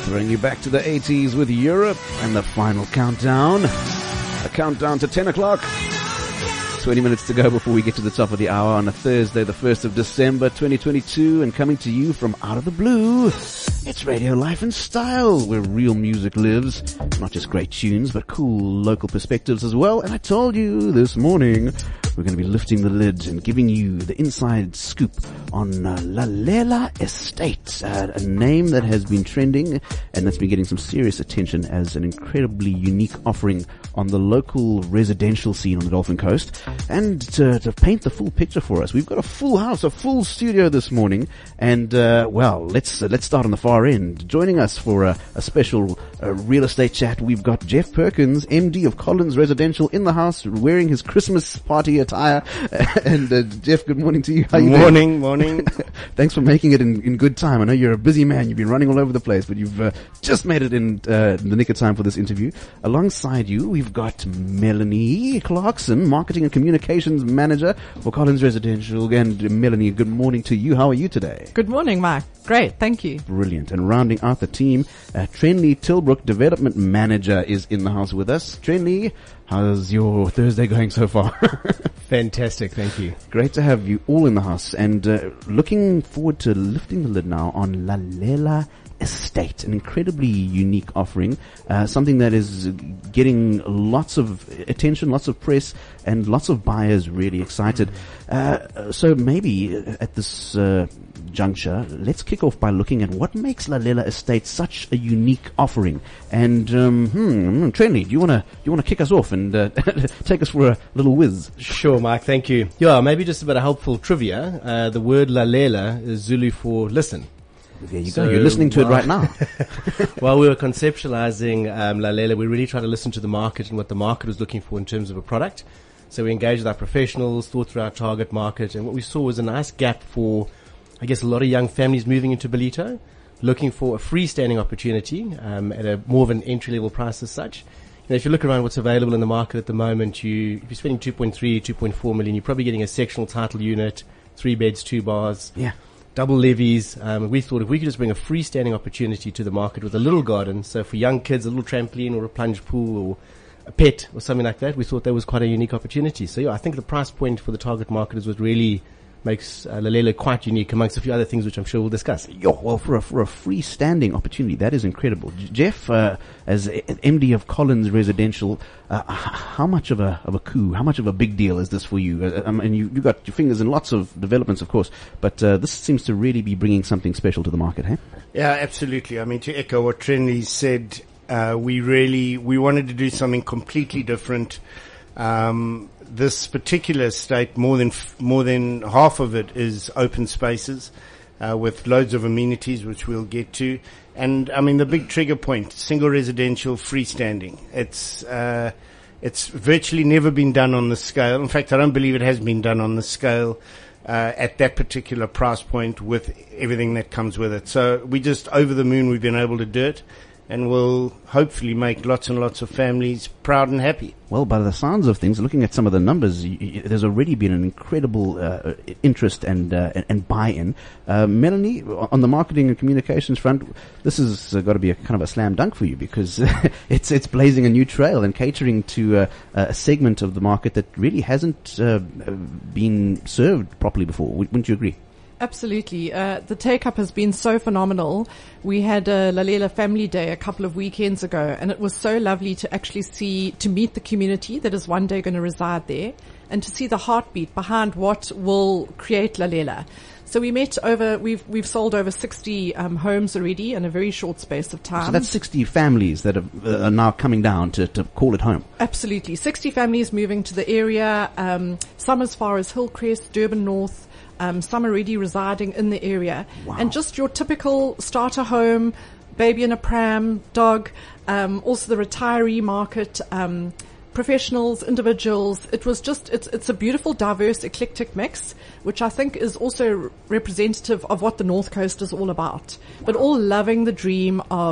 Bring you back to the 80s with Europe and the final countdown. A countdown to 10 o'clock. 20 minutes to go before we get to the top of the hour on a Thursday, the 1st of December, 2022. And coming to you from out of the blue, it's Radio Life and Style, where real music lives. Not just great tunes, but cool local perspectives as well. And I told you this morning, we're going to be lifting the lid and giving you the inside scoop on Lalela Estate, a name that has been trending and that's been getting some serious attention as an incredibly unique offering on the local residential scene on the Dolphin Coast. And to paint the full picture for us, we've got a full house, a full studio this morning. And well, let's start on the far end. Joining us for a special real estate chat, we've got Jeff Perkins, MD of Collins Residential, in the house wearing his Christmas party attire. And Jeff, good morning to you. How you doing? Morning. Thanks for making it in good time. I know you're a busy man. You've been running all over the place, but you've just made it in the nick of time for this interview. Alongside you, we've got Melanie Clarkson, Marketing and Communications Manager for Collins Residential. And Melanie, good morning to you. How are you today? Good morning, Mark. Great, thank you. Brilliant. And rounding out the team, Trenley Tilbrook, Development Manager, is in the house with us. Trenley, how's your Thursday going so far? Fantastic, thank you. Great to have you all in the house, and looking forward to lifting the lid now on Lalela Estate, an incredibly unique offering, something that is getting lots of attention, lots of press, and lots of buyers really excited. So maybe at this juncture, let's kick off by looking at what makes Lalela Estate such a unique offering. And Trenley, do you want to kick us off and take us for a little whiz? Sure, Mike, thank you. Yeah, maybe just a bit of helpful trivia. The word Lalela is Zulu for listen. There you go. You're listening to it right now. While we were conceptualizing Lalela, we really tried to listen to the market and what the market was looking for in terms of a product. So we engaged with our professionals, thought through our target market, and what we saw was a nice gap for, I guess, a lot of young families moving into Ballito, looking for a freestanding opportunity at a more of an entry-level price as such. You know, if you look around what's available in the market at the moment, if you're spending 2.4 million, you're probably getting a sectional title unit, 3 beds, 2 bars. Yeah. Double levies. We thought if we could just bring a freestanding opportunity to the market with a little garden, so for young kids, a little trampoline or a plunge pool or a pet or something like that, we thought that was quite a unique opportunity. So yeah, I think the price point for the target market is what really makes Lalela quite unique amongst a few other things which I'm sure we'll discuss. Well, for a freestanding opportunity, that is incredible. Jeff, as MD of Collins Residential, how much of a coup, how much of a big deal is this for you? And you got your fingers in lots of developments, of course, but this seems to really be bringing something special to the market, hey? Yeah, absolutely. I mean, to echo what Trenley said, we wanted to do something completely different. This particular estate, more than half of it is open spaces, with loads of amenities, which we'll get to. And I mean, the big trigger point, single residential freestanding. It's virtually never been done on this scale. In fact, I don't believe it has been done on this scale, at that particular price point with everything that comes with it. So we just over the moon we've been able to do it. And will hopefully make lots and lots of families proud and happy. Well, by the sounds of things, looking at some of the numbers, there's already been an incredible interest and buy-in. Melanie, on the marketing and communications front, this has got to be a kind of a slam dunk for you because it's blazing a new trail and catering to a segment of the market that really hasn't been served properly before. Wouldn't you agree? Absolutely. The take-up has been so phenomenal. We had a Lalela Family Day a couple of weekends ago, and it was so lovely to actually meet the community that is one day going to reside there, and to see the heartbeat behind what will create Lalela. So we've sold over 60 homes already in a very short space of time. So that's 60 families that are now coming down to call it home. Absolutely. 60 families moving to the area, some as far as Hillcrest, Durban North, some already residing in the area. Wow. And just your typical starter home, baby in a pram, dog, also the retiree market, professionals, individuals. It's a beautiful, diverse, eclectic mix, which I think is also representative of what the North Coast is all about. But all loving the dream of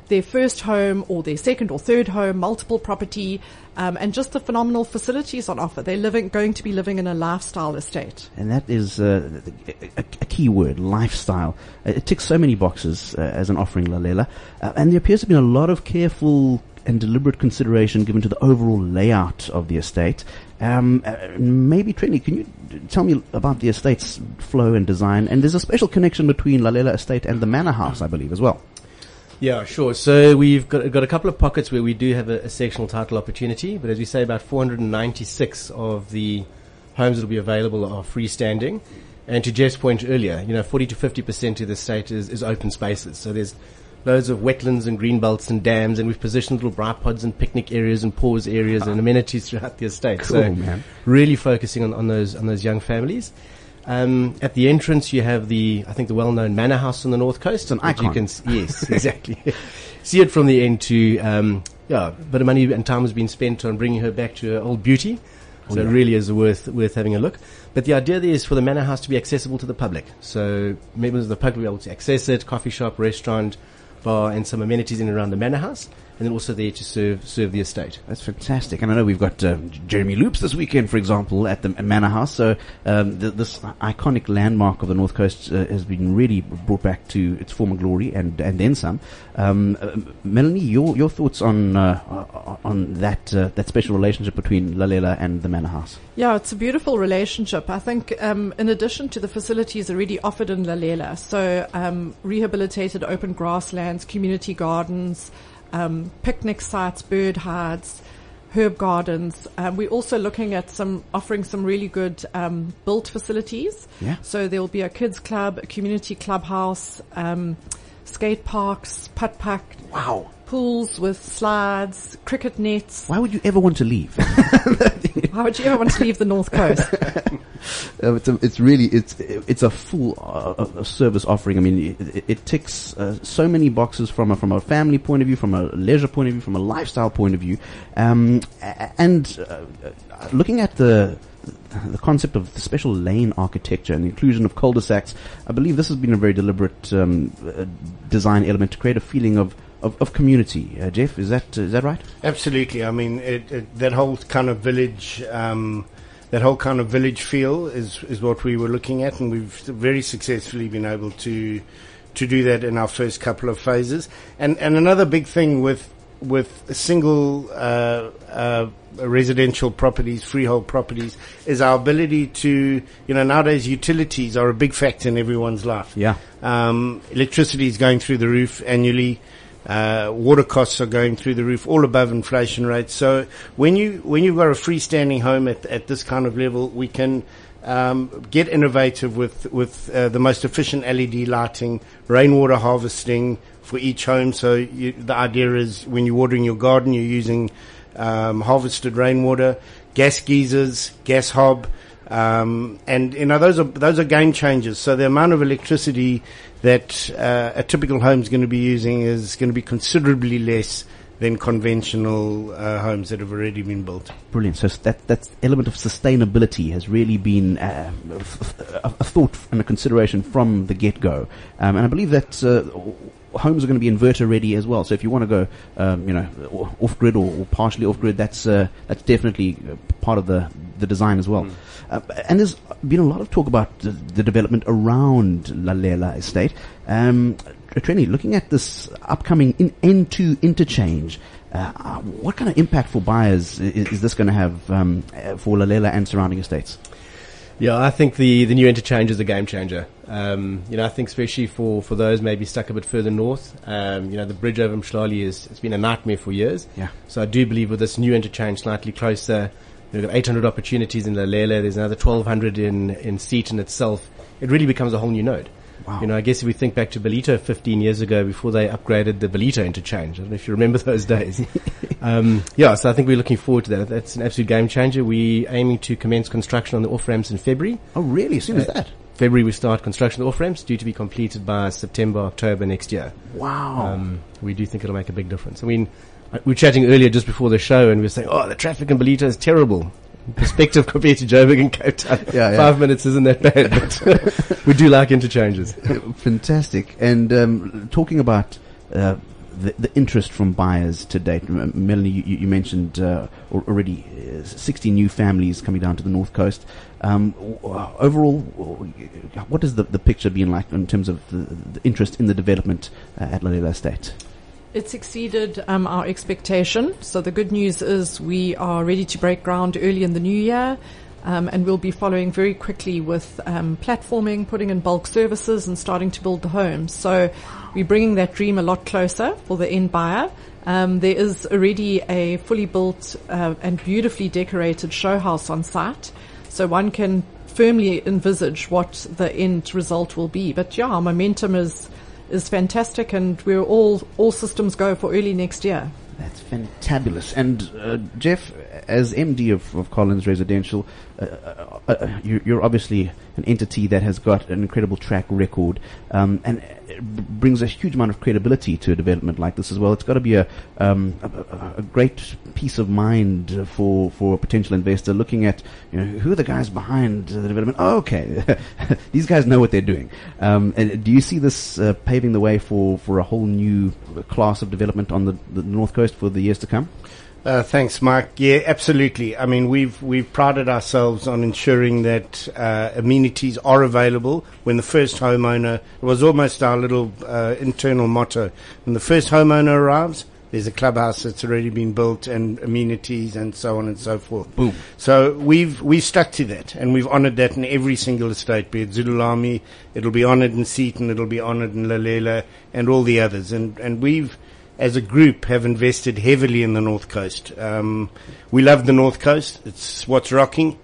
their first home or their second or third home, multiple property, and just the phenomenal facilities on offer. They're going to be living in a lifestyle estate. And that is a key word, lifestyle. It ticks so many boxes as an offering, Lalela. And there appears to be a lot of careful and deliberate consideration given to the overall layout of the estate. Maybe, Trini, can you tell me about the estate's flow and design? And there's a special connection between Lalela Estate and the Manor House, I believe, as well. Yeah, sure. So we've got a couple of pockets where we do have a sectional title opportunity, but as we say, about 496 of the homes that will be available are freestanding. And to Jeff's point earlier, 40 to 50% of the estate is open spaces. So there's loads of wetlands and green belts and dams, and we've positioned little briar pods and picnic areas and pause areas and amenities throughout the estate. Cool, so man. Really focusing on those young families. At the entrance, you have the well-known Manor House on the North Coast. It's an icon. Yes, exactly. See it from the end to, a bit of money and time has been spent on bringing her back to her old beauty. So it really is worth having a look. But the idea there is for the Manor House to be accessible to the public. So members of the public will be able to access it, coffee shop, restaurant, bar, and some amenities in and around the Manor House. And then also there to serve the estate. That's fantastic. And I know we've got Jeremy Loops this weekend, for example, at the Manor House. So this iconic landmark of the North Coast has been really brought back to its former glory and then some. Melanie, your thoughts on that special relationship between Lalela and the Manor House? Yeah, it's a beautiful relationship. I think in addition to the facilities already offered in Lalela, so rehabilitated open grasslands, community gardens, picnic sites, bird hides, herb gardens. We're also looking at offering some really good built facilities. Yeah. So there will be a kids club, a community clubhouse, skate parks, putt-putt. Wow. Pools with slides, cricket nets. Why would you ever want to leave? Why would you ever want to leave the North Coast? It's a full service offering. I mean, it ticks so many boxes from a family point of view, from a leisure point of view, from a lifestyle point of view, and looking at the concept of the special lane architecture and the inclusion of cul-de-sacs. I believe this has been a very deliberate design element to create a feeling of community. Jeff, is that right? Absolutely. I mean, that whole kind of village, feel is what we were looking at, and we've very successfully been able to do that in our first couple of phases. And another big thing with single residential properties, freehold properties, is our ability to, nowadays utilities are a big factor in everyone's life. Yeah. Electricity is going through the roof annually. Water costs are going through the roof, all above inflation rates. So when you've got a freestanding home at this kind of level, we can get innovative with the most efficient LED lighting, rainwater harvesting for each home. So the idea is when you're watering your garden, you're using harvested rainwater, gas geysers, gas hob, and those are game changers. So the amount of electricity that a typical home is going to be using is going to be considerably less than conventional homes that have already been built. Brilliant. So that element of sustainability has really been a thought and a consideration from the get-go. And I believe that homes are going to be inverter ready as well. So if you want to go, off-grid or partially off-grid, that's definitely part of the design as well. And there's been a lot of talk about the development around Lalela Estate. Trini, looking at this upcoming N2 interchange, what kind of impact for buyers is this going to have for Lalela and surrounding estates? Yeah, I think the new interchange is a game changer. I think especially for those maybe stuck a bit further north, the bridge over Mhlali it's been a nightmare for years. Yeah. So I do believe with this new interchange slightly closer, we've got 800 opportunities in Lalela. There's another 1,200 in Seaton itself. It really becomes a whole new node. Wow. I guess if we think back to Ballito 15 years ago before they upgraded the Ballito interchange. I don't know if you remember those days. So I think we're looking forward to that. That's an absolute game changer. We're aiming to commence construction on the off-ramps in February. Oh, really? As soon as that? February we start construction of the off-ramps, due to be completed by September, October next year. Wow. We do think it'll make a big difference. I mean, we were chatting earlier just before the show and we were saying, the traffic in Ballito is terrible. Perspective compared to Joburg and Cape Town. 5 minutes isn't that bad, but we do like interchanges. Fantastic. And talking about the interest from buyers to date. Melanie, you mentioned already 60 new families coming down to the North Coast. Overall, what has the picture been like in terms of the interest in the development at Lalela Estate? It's exceeded our expectation. So the good news is we are ready to break ground early in the new year. And we'll be following very quickly with platforming, putting in bulk services and starting to build the homes. So we're bringing that dream a lot closer for the end buyer. There is already a fully built and beautifully decorated show house on site. So one can firmly envisage what the end result will be. But yeah, our momentum is fantastic, and we're all systems go for early next year. That's fantabulous. And Jeff, as MD of Collins Residential, you're obviously an entity that has got an incredible track record, and it brings a huge amount of credibility to a development like this as well. It's got to be a great peace of mind for a potential investor looking at, who are the guys behind the development. Oh, okay, these guys know what they're doing. And do you see this paving the way for a whole new class of development on the North Coast for the years to come? Thanks, Mark. Yeah, absolutely. I mean, we've prided ourselves on ensuring that amenities are available when the first homeowner. It was almost our little internal motto. When the first homeowner arrives, there's a clubhouse that's already been built and amenities and so on and so forth. Boom. So we've stuck to that, and we've honoured that in every single estate, be it Zululami, it'll be honoured in Seaton, it'll be honoured in Lalela, and all the others. And we've, as a group, have invested heavily in the North Coast. We love the North Coast. It's what's rocking.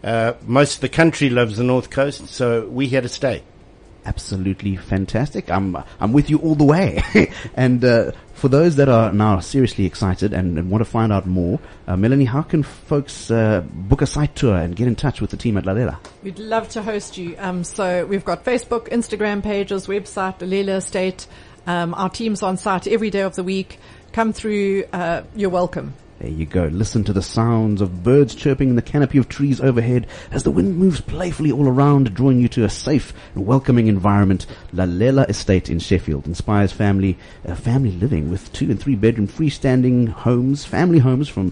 Most of the country loves the North Coast, so we're here to stay. Absolutely fantastic. I'm with you all the way. And for those that are now seriously excited and want to find out more, Melanie, how can folks book a site tour and get in touch with the team at Lalela? We'd love to host you. So we've got Facebook, Instagram pages, website, Lalela Estate. Our team's on site every day of the week. Come through. You're welcome. There you go. Listen to the sounds of birds chirping in the canopy of trees overhead as the wind moves playfully all around, drawing you to a safe and welcoming environment. Lalela Estate in Sheffield inspires family living with 2 and 3 bedroom freestanding homes, family homes from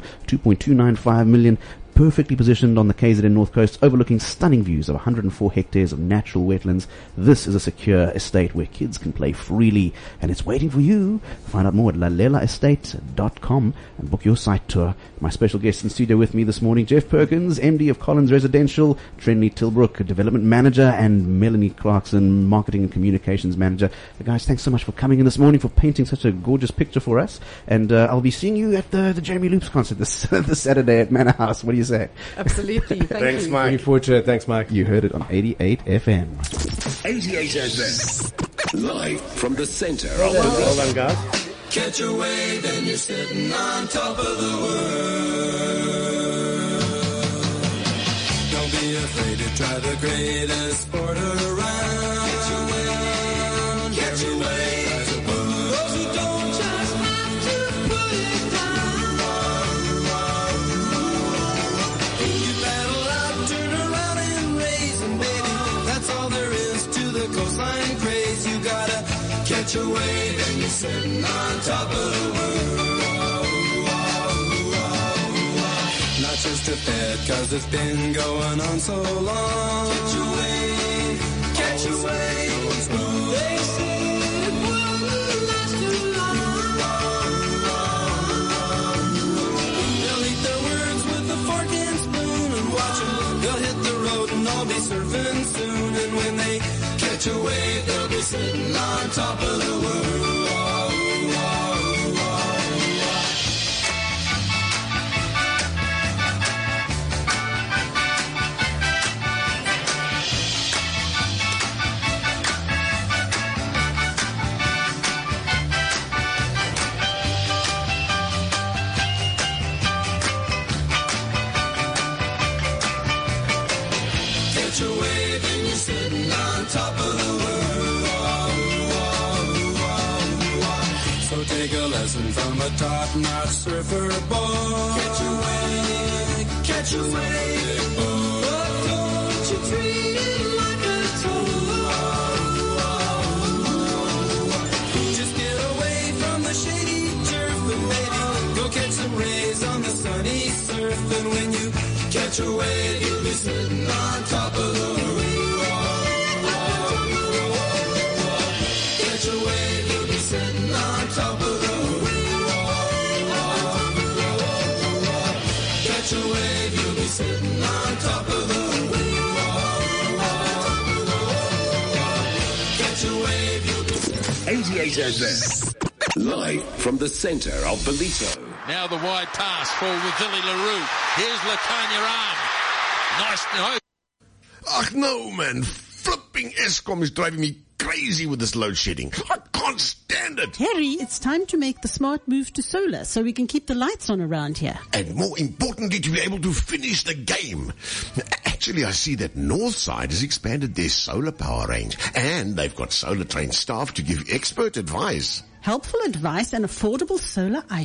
2.295 million. Perfectly positioned on the KZN North Coast, overlooking stunning views of 104 hectares of natural wetlands. This is a secure estate where kids can play freely, and it's waiting for you. Find out more at lalelaestate.com and book your site tour. My special guest in studio with me this morning, Jeff Perkins, MD of Collins Residential, Trenley Tilbrook, Development Manager, and Melanie Clarkson, Marketing and Communications Manager. Guys, thanks so much for coming in this morning, for painting such a gorgeous picture for us. And I'll be seeing you at the Jeremy Loops concert this Saturday at Manor House. What do you say? Absolutely. Thanks, Mike. Looking forward to it. Thanks, Mike. You heard it on 88 FM. 88 FM. Live from the center of the Well done, guys. Catch a wave and you're sitting on top of the world. Don't be afraid to try the greatest sport around. Catch a wave, catch a wave. Those who don't just have to put it down. You paddle out, turn around and race, and baby, that's all there is to the coastline craze. You gotta catch a wave and you're sitting on top of the world. Not just a fad, cause it's been going on so long. Catch a wave, catch a wave. They say it won't last too long. They'll eat their words with a fork and spoon and watch them. They'll hit the road and I'll be surfing soon. And when they catch a wave, they'll be sitting on top of the world. Catch a wave and you're sitting on top of the world. So take a lesson from a top-notch surfer boy. Catch a wave, catch a wave. But don't you treat it like a toy. Just get away from the shit. money surfing. When you catch a wave, you'll be sitting on top of the roof. Catch a wave, you'll be sitting on top of the roof. Catch a wave, you'll be sitting on top of the roof. Catch a wave, you'll be 88 FM. Live from the centre of Ballito. Now the wide pass for Willie LaRue. Here's Latanya Arm. Nice. No. Ach no, man. Flipping Eskom is driving me crazy with this load shedding. I can't stand it. Harry, it's time to make the smart move to solar so we can keep the lights on around here. And more importantly, to be able to finish the game. Actually, I see that Northside has expanded their solar power range, and they've got solar trained staff to give expert advice. Helpful advice and affordable solar